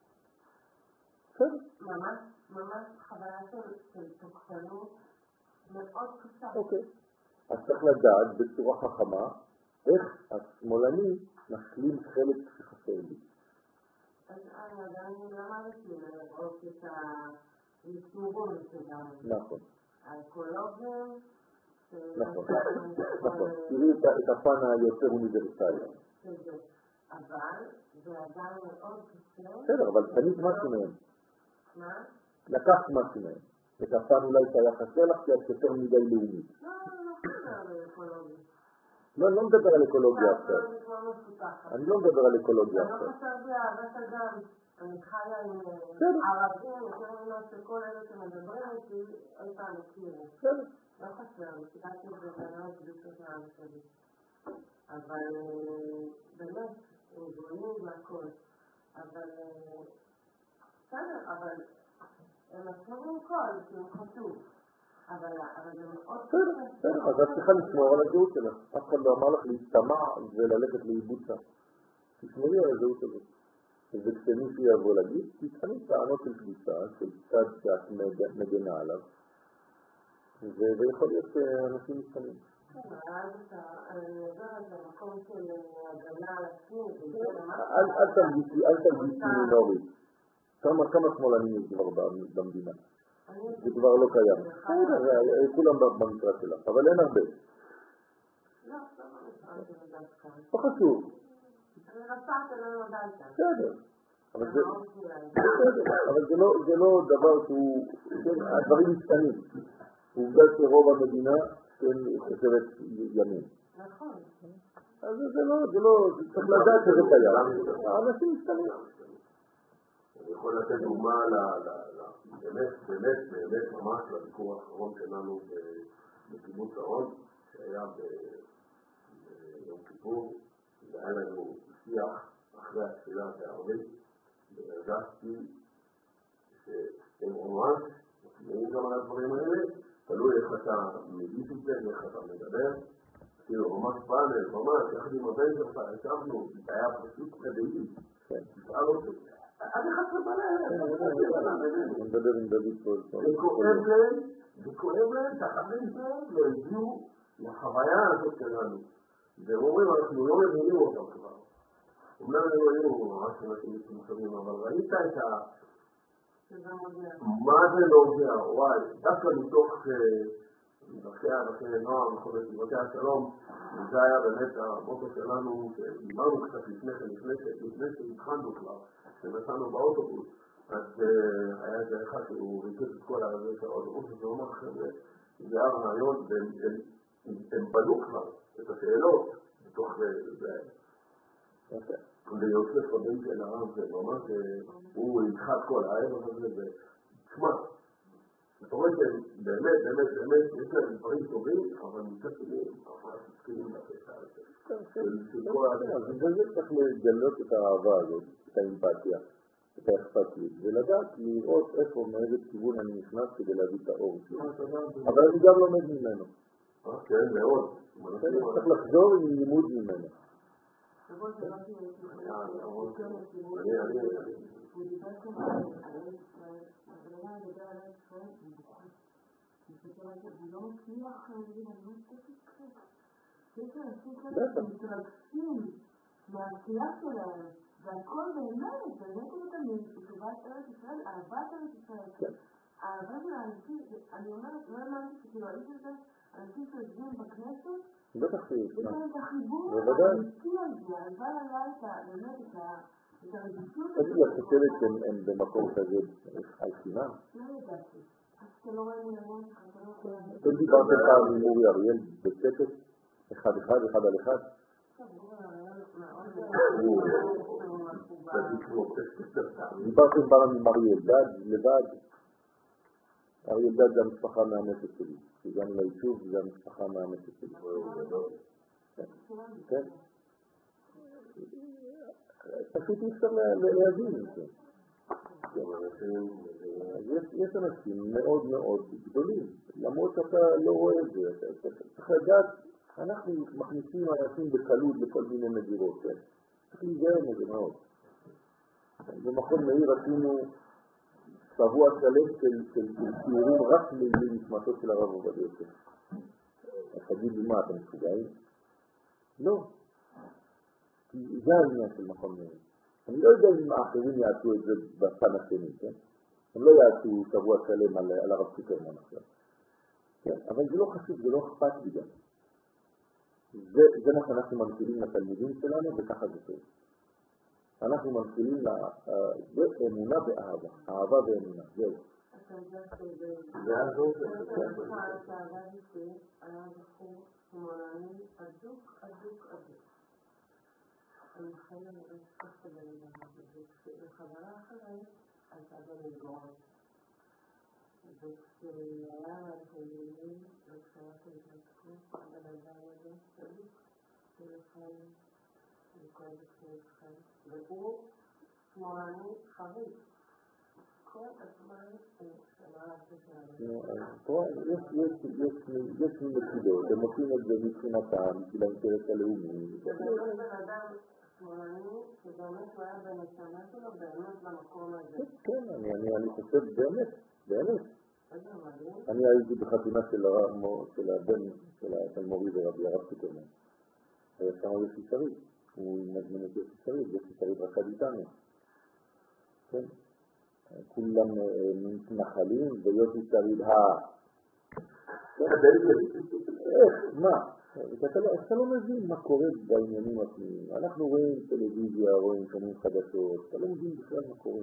ממש, ממש חוויה של תוקפנות מאוד קשה. אוקיי. אז צריך לדעת בצורה חכמה איך השמאלני משלים חלק שחסר לי. אז אני למדתי לראות את המסורים שלנו. נכון. האקולוגים. נכון. נכון. תראי את הפן היותר אוניברסלי. אבל זה עדיין מאוד קשה. בסדר, אבל תמיד משהו מהם. מה? לקחת משהו מהם. את הפן אולי שהיה חסר לך כי את יותר מדי לאומית. לא, לא חסר לאקולוגיה. לא, אני לא מדבר על אקולוגיה עכשיו. אני לא מדבר על אקולוגיה עכשיו. אני לא חסר בי אהבת אדם. אני חיה עם ערבים, יותר ממה שכל אלה שמדברים איתי, אי פעם הכירו. לא חסר, סיפרתי את זה ולא קדושות מהעם שלי. אבל באמת, ארגונים והכל. אבל בסדר, אבל הם עצמם קול, כי הם חשוב. אבל זה מאוד בסדר, בסדר, אז את צריכה לשמור על הזהות שלך. אף אחד לא אמר לך להסתמע וללכת לאיבוד שם. תשמרי על הזהות הזאת. וכשמישהו יבוא להגיד, תתחני טענות של קבוצה, של צד שאת מגנה עליו, ויכול להיות אנשים מסתמים. אני עוברת למקום של הגנה על עצמי. אל תרגישי מינורית. כמה שמאלנים יש כבר במדינה? זה כבר לא קיים. כולם במשרד שלך, אבל אין הרבה. לא, לא במשרד של דווקא. לא חשוב. אני רצת אלינו הביתה. בסדר. אבל זה לא דבר שהוא, הדברים משתנים. עובדה שרוב המדינה חושבת ימין. נכון. אז זה לא, צריך לדעת שזה קיים. האנשים משתנים. אני יכול לתת דוגמה באמת, באמת, באמת ממש לביקור האחרון שלנו בקיבוץ האון, שהיה ביום כיפור, והיה לנו שיח אחרי התפילה בערבית, והרגשתי שהם ממש מצביעים גם על הדברים האלה, תלוי איך אתה מגיש את זה, איך אתה מדבר, כאילו ממש פאנל, ממש, יחד עם הבן שלך, ישבנו, זה היה פשוט רביעי, תשאל אותי, אני חסר בלב, אני מדבר עם דוד פה. זה כואב להם, זה כואב להם, תחברים שלהם לא הגיעו לחוויה הזאת שלנו. והם אומרים, אנחנו לא מבינים אותם כבר. אומנם הם לא היו ממש אנשים מצומצמים, אבל ראית את ה... מה זה נוגע, וואי, דווקא מתוך דרכי נועם, בכל בתי השלום, וזה היה באמת המוטו שלנו, שדיברנו קצת לפני לפני שהתחלנו כבר, שנסענו באוטובוס, אז היה איזה אחד שהוא ריכז את כל הזה של האוטובוס, וזה אומר לכם, זה היה רעיון, והם בנו כבר את השאלות, בתוך זה. ויוסף הבן של הרב, זה ממש, הוא ינחת כל הערב הזה, ותשמע, אתה רואה שהם באמת, באמת, באמת, יש להם דברים טובים, אבל מצד שני, ממש מסכימים לקטע הזה. זה צריך לגלות את האהבה הזאת, את האמפתיה, את האכפתיות, ולדעת לראות איפה, מאיזה כיוון אני נכנס כדי להביא את האור שלי. אבל אני גם לומד ממנו. כן, מאוד. צריך לחזור עם לימוד ממנו. אבל זה לא תהיה אני, אני, הוא דיבר כאן על ישראל, אבל אני מדבר על ישראל, הוא בוחר. אני חושב על זה, הוא לא מצליח להגיד, אני לא מצליח לקרוא. יש אנשים כאלה שמתרגשים מהעשייה שלהם, והכל באמת, באמת הוא תמיד, לטובת ארץ ישראל, אהבת ארץ ישראל. האהבה של האנשים, אני אומרת, לא האמנתי שכאילו האיש הזה, אנשים שיושבים בכנסת, בטח שיש. יש להם את החיבור האמיתי הזה, אבל היה את הרגישות. אז היא חושבת שהם במקום כזה על חינם? לא ידעתי. אז אתה לא רואה מלמון שלך, אתה לא יכול להגיד. אתם דיברתם פעם עם אורי אריאל בצטט, אחד אחד, אחד על אחד? טוב, אורי אריאל דיברתם פעם עם אריה אלדד לבד. אריה אלדד זה המשפחה מהנפש שלי, גם ליישוב זה המשפחה מהנפש שלי. כן? פשוט אי אפשר להבין את זה. יש אנשים מאוד מאוד גדולים, למרות שאתה לא רואה את זה. צריך לדעת, אנחנו מכניסים אנשים בקלות לכל מיני מגירות. צריך להיזהר מזה מאוד. במכון מאיר עשינו שבוע שלם של ציורים רק לנשמתו של הרב עובדיה יוסף. אז תגיד לי מה, אתם מסוגלים? לא. כי זה העניין של מכון מאיר. אני לא יודע אם האחרים יעשו את זה בפן השני, כן? הם לא יעשו שבוע שלם על, על הרב צוקרמן עכשיו. כן? אבל זה לא חשוב, זה לא אכפת לי גם. זה, זה מה שאנחנו מנחילים לתלמידים שלנו, וככה זה טוב. אנחנו מנחילים לאמונה באהבה, אהבה ואמונה, זהו. אתה יודע שזה... זה הזו, זה אתה עבד איתי, היה בחור שמאלני אדוק, אדוק, אדוק. אני חייב לרצח את הבן אדם הזה, וכשבחברה אחרת הייתה במגורת. וכשהיה מהתלמידים, וכשהיה התנתקות, הבן אדם הזה, אדוק, ולכן, וכל בכנתכם, והוא שמאלני חריף. כל הזמן שמע את יש נקודות, הם עושים את זה מבחינתם, בשביל האינטרס הלאומי. זה בן אדם שמאלני, שבאמת הוא היה בנשמה שלו, באמת במקום הזה. כן, אני חושב באמת, באמת. אני הייתי בחתונה של הבן, של התלמורי ורבי הרב צוקרמן. היה שם יוסי שריד, הוא מזמין את יוסי שריד, יוסי שריד רקד איתנו. כן? כולם מתנחלים ויוסי שריד ה... איך? מה? אתה לא מבין מה קורה בעניינים הפנימיים. אנחנו רואים טלוויזיה, רואים שנים חדשות, אתה לא מבין בכלל מה קורה.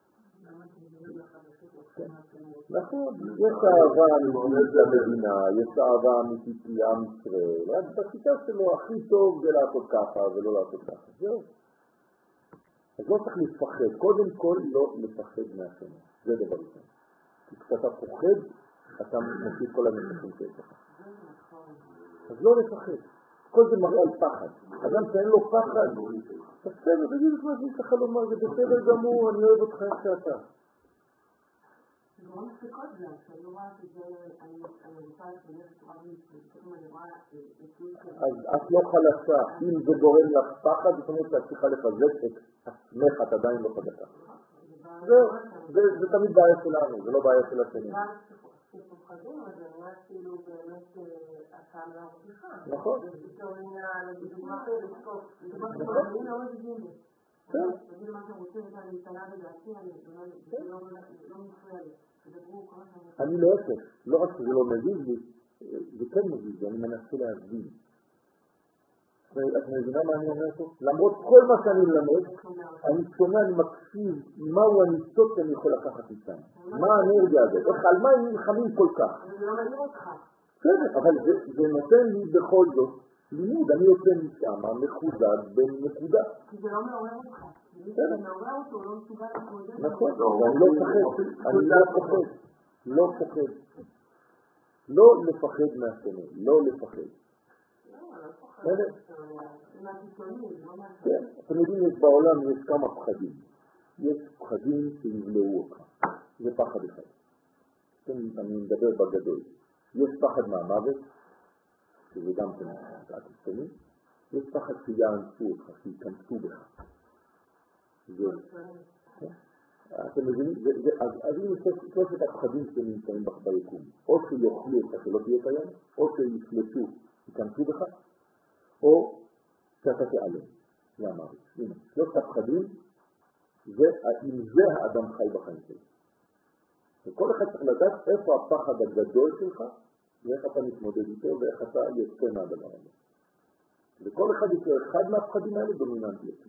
נכון, יש אהבה אמיתית למדינה, יש אהבה אמיתית לעם ישראל, אז בשיטה שלו הכי טוב זה לעשות ככה ולא לעשות ככה, זהו. אז לא צריך לפחד, קודם כל לא לפחד מהשני, זה דבר ראשון. כי כשאתה פוחד, אתה מוסיף כל המתחים שיש לך. אז לא לפחד, כל זה מראה על פחד. אדם שאין לו פחד, בסדר, תגיד את מה שיש לך לומר, זה בסדר גמור, אני אוהב אותך איך שאתה. לא מספיקות זה, שאני רואה שזה, אני רוצה לשמר את רבי, ופתאום אני רואה את... אז את לא חלשה, אם זה גורם לך פחד, זאת אומרת שאת צריכה לחזק את עצמך, את עדיין לא חזקה. זה תמיד בעיה שלנו, זה לא בעיה של השני. גם כשפוחדים, אז אני רואה כאילו באמת אתה מהרתיחה. נכון. ופתאום אני לדוגמה לסקוף, לדוגמה שמאמינים לא מבינים בזה. כן. תגיד מה שאתם רוצים, אני מתנה בדעתי, אני לא מפריע לי. אני להפך, לא רק שזה לא מזיז לי, זה כן מזיז לי, אני מנסה להבין. את מבינה מה אני אומר פה? למרות כל מה שאני מלמד, אני שומע, אני מקשיב מהו הניסות שאני יכול לקחת איתם. מה האנרגיה הזאת? על מה הם נלחמים כל כך? אני לא מעיר אותך. בסדר, אבל זה נותן לי בכל זאת לימוד, אני יוצא משם, מחודד בנקודה. כי זה לא מעורר אותך. זה מעורר אותו, לא מסוגל להתמודד. נכון, אני לא פחד, אני לא פחד, לא פחד. לא לפחד מהשני, לא לפחד. כן, אתם יודעים, יש בעולם, יש כמה פחדים. יש פחדים שנבלעו אותך. זה פחד אחד. אני מדבר בגדול. יש פחד מהמוות, שזה גם כן הקיצוני. יש פחד שיאנסו אותך, שיכנסו בך. אתם מבינים? אז אם יש שלושת הפחדים שנמצאים בך ביקום. או שיוכלו אותך שלא תהיה קיים, או שיפלטו, ייכנסו בך, או שאתה תיעלם. זה המוות. הנה, שלושת הפחדים, עם זה האדם חי בחיים שלו. וכל אחד צריך לדעת איפה הפחד הגדול שלך, ואיך אתה מתמודד איתו, ואיך אתה יוצא מהדבר הזה. וכל אחד יש לו אחד מהפחדים האלה דומיננטי אצלו.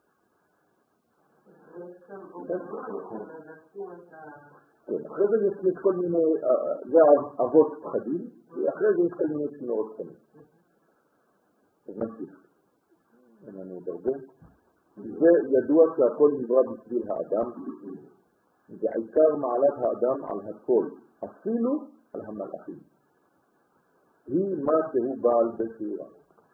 כן, אחרי זה יש כל מיני, זה אבות פחדים, ואחרי זה יש כל מיני צינורות קטנים. אז נמשיך. אין לנו עוד הרבה. זה ידוע שהכל נברא בשביל האדם, ועיקר מעלת האדם על הכל, אפילו על המלאכים. היא מה שהוא בעל בחירה.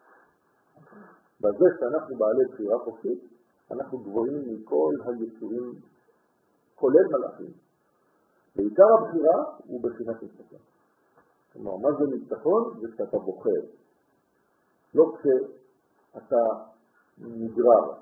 בזה שאנחנו בעלי בחירה חופשית, אנחנו גבוהים מכל היצורים, כולל מלאכים. ועיקר הבחירה הוא בחירת ניצחון. כלומר, מה זה ניצחון? זה שאתה בוחר. לא כשאתה נגרר.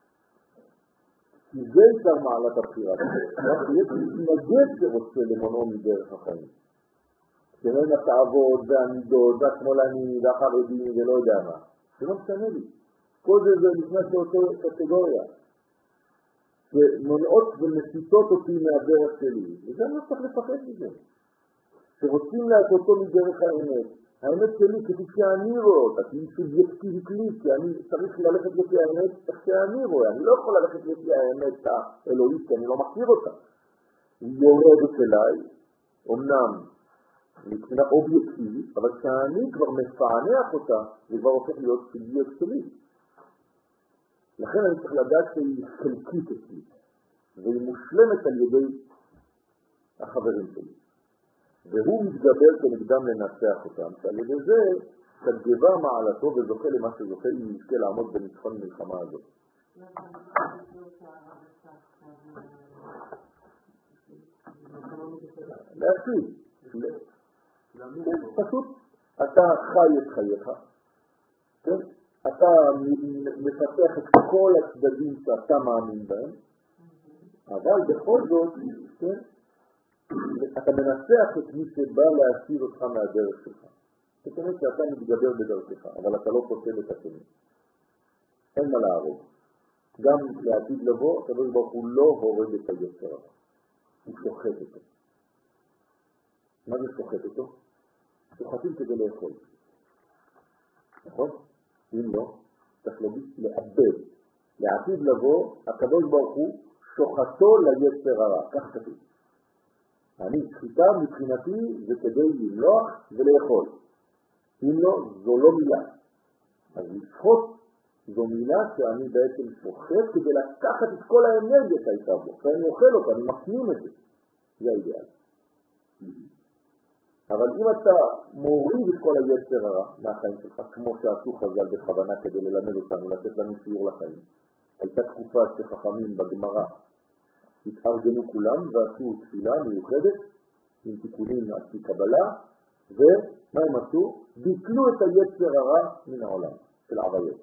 כי זה עיקר מעלת הבחירה. רק יש מתנגד שרוצה למונעו מדרך החיים. שאין התאוות והמידות והשמאלני והחרדי ולא יודע מה. זה לא משנה לי. כל זה זה נכנס לאותו קטגוריה. שמונעות ומסיטות אותי מהדרך שלי. וזה אני לא צריך לפחד מזה. שרוצים לעשותו מדרך האמת. האמת שלי כפי שאני רואה אותה, כי היא סובייקטיבית לי, כי אני צריך ללכת לפי האמת איך שאני רואה. אני לא יכול ללכת לפי האמת האלוהית, כי אני לא מכיר אותה. היא יורדת אליי, אמנם מבחינה אובייקטיבית, אבל כשאני כבר מפענח אותה, זה כבר הופך להיות סובייקט שלי. לכן אני צריך לדעת שהיא חלקית אצלי, והיא מושלמת על ידי החברים שלי. והוא מתגבר כנגדם לנצח אותם, שעל ידי זה תגבה מעלתו וזוכה למה שזוכה אם יזכה לעמוד בניצחון המלחמה הזאת. להפסיד. פשוט אתה חי את חייך, אתה מפתח את כל הצדדים שאתה מאמין בהם, אבל בכל זאת, אתה מנסח את מי שבא להסיר אותך מהדרך שלך. זאת אומרת שאתה מתגבר בדרכך, אבל אתה לא פוסל את השני. אין מה להרוג. גם לעתיד לבוא, הקדוש ברוך הוא לא הורג את היצר הרע. הוא שוחט אותו. מה זה שוחט אותו? שוחטים כדי לאכול. נכון? אם לא, צריך לאבד. לעתיד לבוא, הקדוש ברוך הוא שוחטו ליצר הרע. כך כתוב. אני, שחיטה מבחינתי זה כדי למלוח ולאכול. אם לא, זו לא מילה. אז לשחוט זו מילה שאני בעצם שוחט כדי לקחת את כל האנרגיה שהייתה בו. ואני אוכל אותה, אני מפנים את זה. זה האידאל. אבל אם אתה מוריד את כל היצר הרע מהחיים שלך, כמו שעשו חז"ל בכוונה כדי ללמד אותנו, לתת לנו שיעור לחיים. הייתה תקופה שחכמים בגמרא התארגנו כולם ועשו תפילה מיוחדת עם תיקונים על פי קבלה, ומה הם עשו? ביטלו את היצר הרע מן העולם של עריות.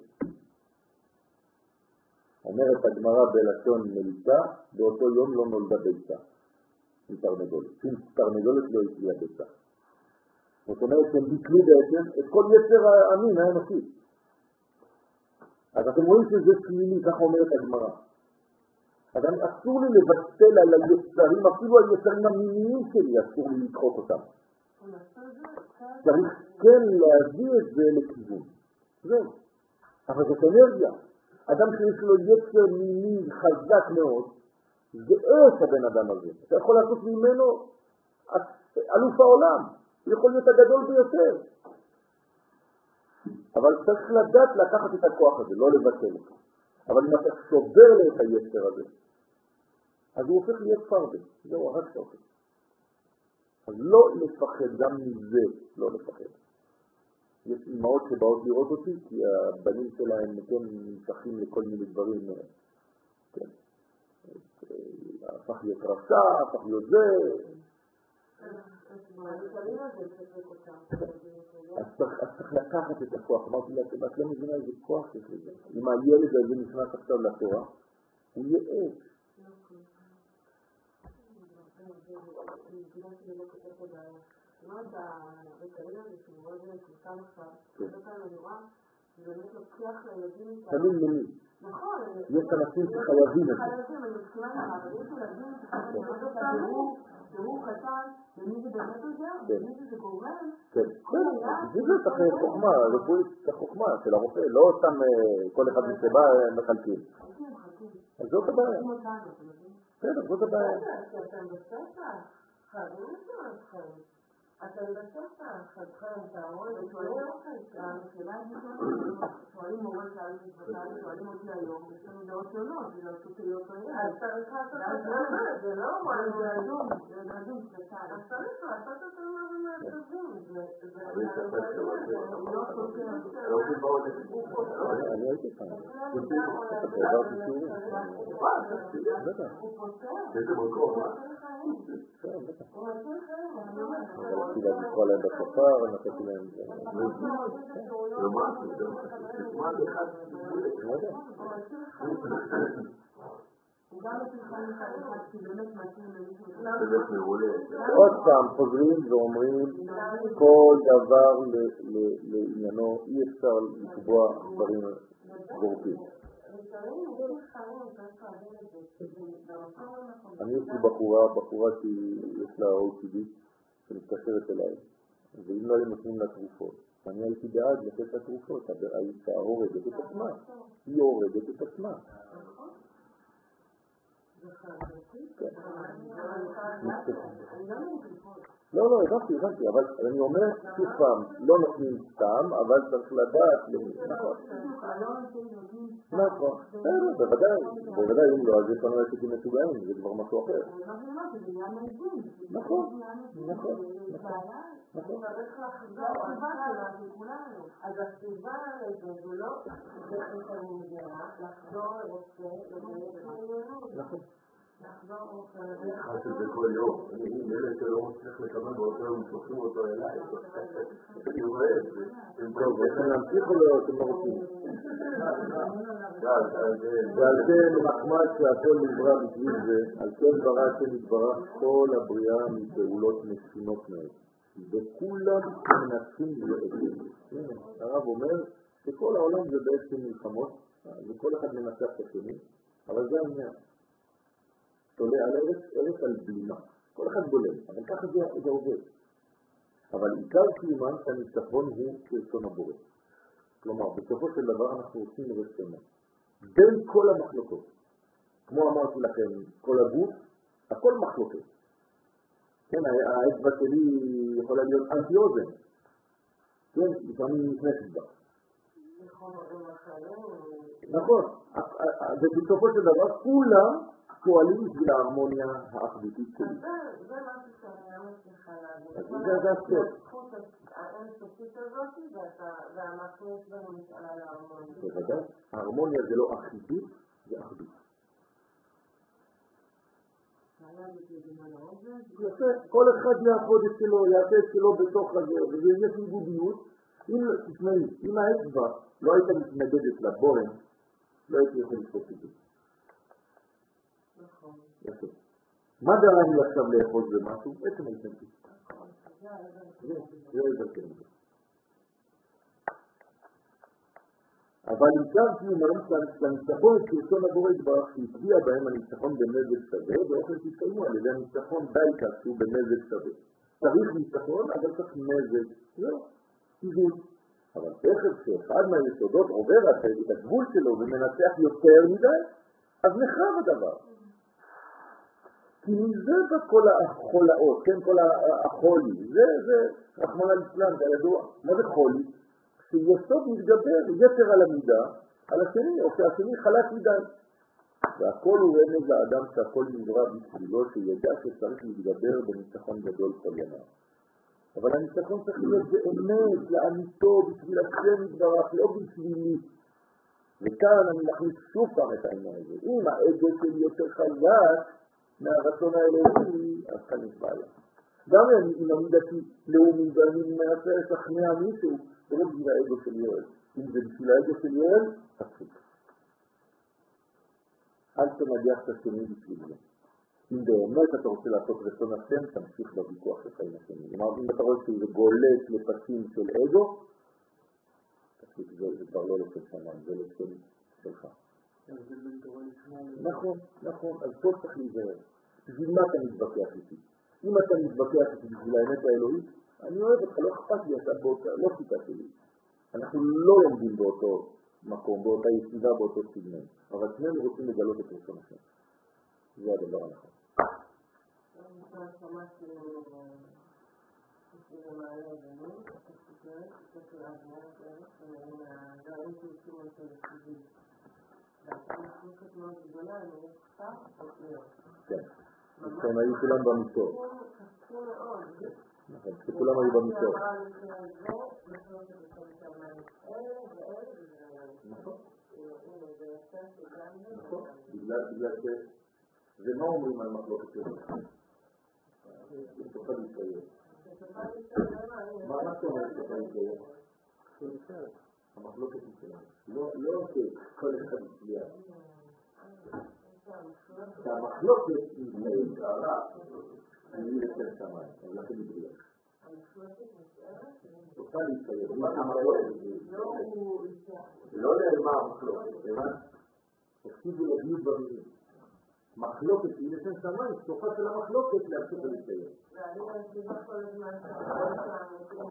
אומרת הגמרא בלשון מליצה, באותו יום לא נולדה ביצה מתרנגולת. שום תרנגולת לא הציעה ביצה. זאת אומרת שהם ביטלו בעצם את כל יצר המין האנושי. אז אתם רואים שזה שלילי, כך אומרת הגמרא. אז אני אסור לי לבטל על היצרים, אפילו על היצרים המיניים שלי, אסור לי לדחות אותם. צריך כן להביא את זה לכיוון. זהו. אבל זאת אנרגיה. אדם שיש לו יצר מיני חזק מאוד, זה איך הבן אדם הזה. אתה יכול לעשות ממנו אלוף העולם. הוא יכול להיות הגדול ביותר. אבל צריך לדעת לקחת את הכוח הזה, לא לבטל אותו. אבל אם אתה שובר לי את היצר הזה, אז הוא הופך להיות פרדה. זהו, רק שאופן. אז לא לפחד, גם מזה לא לפחד. יש אמהות שבאות לראות אותי, כי הבנים שלהם כן נמשכים לכל מיני דברים. כן. הפך להיות רשע, הפך להיות זה. אז צריך לקחת את הכוח. אמרתי לה, את לא מבינה איזה כוח יש לזה. אם הילד הזה נכנס עכשיו לתורה, הוא יהיה אש. מאוד בקרינה הזה שהוא מאוד קבוצה עכשיו, זאת אני רואה, זה באמת לוקח לילדים את ה... תמיד מיני. נכון. יש אנשים שחייבים את זה. חייבים, אני מסכימה לך, אבל יש ילדים שחייבים את זה, שהוא חתן, ומי זה באמת עוזר, ומי זה גורם. כן, זה זה צריך חוכמה, רפואית החוכמה של הרופא, לא סתם כל אחד משבא מחלקים. חלקים, חלקים. אז זאת הבעיה. בסדר, זאת הבעיה. אתם בספר, חייבים את זה, אתם בסוף חדכם, תאמרו, שואלים מורה שאל משפטים, שואלים אותי היום, יש לנו דעות שונות, זה לא סוג להיות טועים. אז צריך לעשות את זה, זה לא מה, זה לדון, זה לדון, אז צריך לעשות את זה מהטובים, זה לא סוג אני הייתי כאן. הוא פותר, איזה מקום, מה? הוא מציל חיים, אני אומרת. רציתי לקרוא להם בשופר, נתתי להם... ומה? מה זה אחד? לא יודע. הוא גם מציל חיים אחד, כי באמת מציל למישהו. באמת מעולה. עוד פעם חוזרים ואומרים כל דבר לעניינו, אי אפשר לקבוע דברים גורפים. אני יש לי בחורה, בחורה שיש לה או סי די שמתקשרת אליי, ואם לא היו נותנים לה תרופות, אני הייתי בעד לתת לה תרופות, האישה הורגת את עצמה, היא הורגת את עצמה. לא, לא, הבנתי, הבנתי, אבל אני אומר שוב פעם, לא נותנים סתם, אבל צריך לדעת למי, נכון. נכון, בוודאי, בוודאי, אם לא, אז יש לנו עסקים מסוגעים, זה כבר משהו אחר. נכון, נכון, נכון. אז הסיבה לזה זה לא איך אני מגיעה, לחזור לרופא, לבית נכון. חש את זה כל יום. אני ילד שלא מצליח לקבל באותו יום, שולחים אותו אליי. אני רואה את זה. טוב, אתם להמשיך או לא? אתם לא רוצים? ועל כן מחמד שהכל נברא בשביל זה, על כן ברא השם יתברך כל הבריאה מפעולות משימות מאוד. וכולם מנסים לעצם. הרב אומר שכל העולם זה בעצם מלחמות, וכל אחד מנסח את השני, אבל זה העניין. תולה על ארץ, ארץ על בלימה. כל אחד בולם, אבל ככה זה, זה עובד. אבל עיקר קיומן שהניצחון הוא כרצון הבורא. כלומר, בסופו של דבר אנחנו עושים רצונו. בין כל המחלוקות. כמו אמרתי לכם, כל הגוף, הכל מחלוקת. כן, האצבע שלי יכולה להיות אנטי-אוזן. כן, לפעמים נכנסת בה. נכון. ובסופו של דבר כולם פועלים בשביל ההרמוניה האחדותית שלי. זה משהו שאני לא מצליחה להגיד. זה הסוף. זכות האינסופית הזאת והמכניס בנו משאלה להרמוניה. בוודאי. ההרמוניה זה לא אחידות, זה אחדות. יפה, כל אחד יעבוד את שלו, יעשה את שלו בתוך הזה, וזה יש ניגודיות. אם, תשמעי, אם האצבע לא הייתה מתנגדת לבורן, לא הייתי יכול לשפוט את זה. יפה. מה גרם לי עכשיו לאחוז במשהו? בעצם ההתנגדות. זה איזה כן. אבל עיקר קיומם שהניצחון כרצון הבורא יתברך שהצביע בהם הניצחון בנזק שווה, באופן שהתקיימו על ידי הניצחון די כעשו בנזק שווה. צריך ניצחון, אבל צריך נזק. זהו, איזון. אבל תכף שאחד מהיסודות עובר את הגבול שלו ומנצח יותר מדי, אז נחרב הדבר. כי מזה בכל החולאות, כן, כל החולי, זה, זה, רחמנא ליצלן, זה ידוע. מה זה חולי? שיסוד מתגבר יתר על המידה, על השני, או שהשני חלק מדי. והכל הוא רמז לאדם שהכל נברא בשבילו, שידע שצריך להתגבר בניצחון גדול כל ימיו. אבל הניצחון צריך להיות באמת, לאמיתו, בשביל השם יתברך, לא בשבילי. וכאן אני מכניס שוב פעם את העניין הזה. אם האגו שלי יותר חזק מהרצון האלוהי, אז כאן יש בעיה. גם אם עמידתי לאומי ואני מנסה לשכנע מישהו, זה לא בשביל האגו של יואל. אם זה בשביל האגו של יואל, תפסיק. אל תנגח את השני בשביל זה. אם באמת אתה רוצה לעשות רצון השם, תמשיך בוויכוח שלך עם השני. כלומר, אם אתה רואה שזה גולש לפסים של אגו, תפסיק, זה כבר לא לשם שמיים, זה לשם שלך. נכון, נכון, אז פה צריך להיזהר. בשביל מה אתה מתווכח איתי? אם אתה מתווכח איתי בשביל האמת האלוהית, אני אוהב אותך, לא אכפת לי, אתה באותה, לא שיטה שלי. אנחנו לא לומדים באותו מקום, באותה ישיבה, באותו סגנון. אבל שנינו רוצים לגלות את רצון השם. זה הדבר הנכון. הדברים שהולכים אותו לחיבים. והייתה מחלוקת מאוד גדולה, אני לא חושב, תוכניות. כן. לכן היו כולם במיטות. חשבו מאוד. נכון, שכולם היו במיטות. נכון. נכון, בגלל ש... ומה אומרים על מחלוקת שלנו? שתוכל להתקיים. מה אנחנו אומרים שתוכל להתקיים? המחלוקת היא שלנו. לא שכל אחד מצליח. שהמחלוקת היא מעיקרה, אני לשם שמיים, אני לכם מתריח. תוכל להתקיים. לא נעלמה המחלוקת, תקשיבו לגיוס במילים. מחלוקת היא לשם שמיים, סופה של המחלוקת להמשיך ולהתקיים. ואני מנסיבה כל הזמן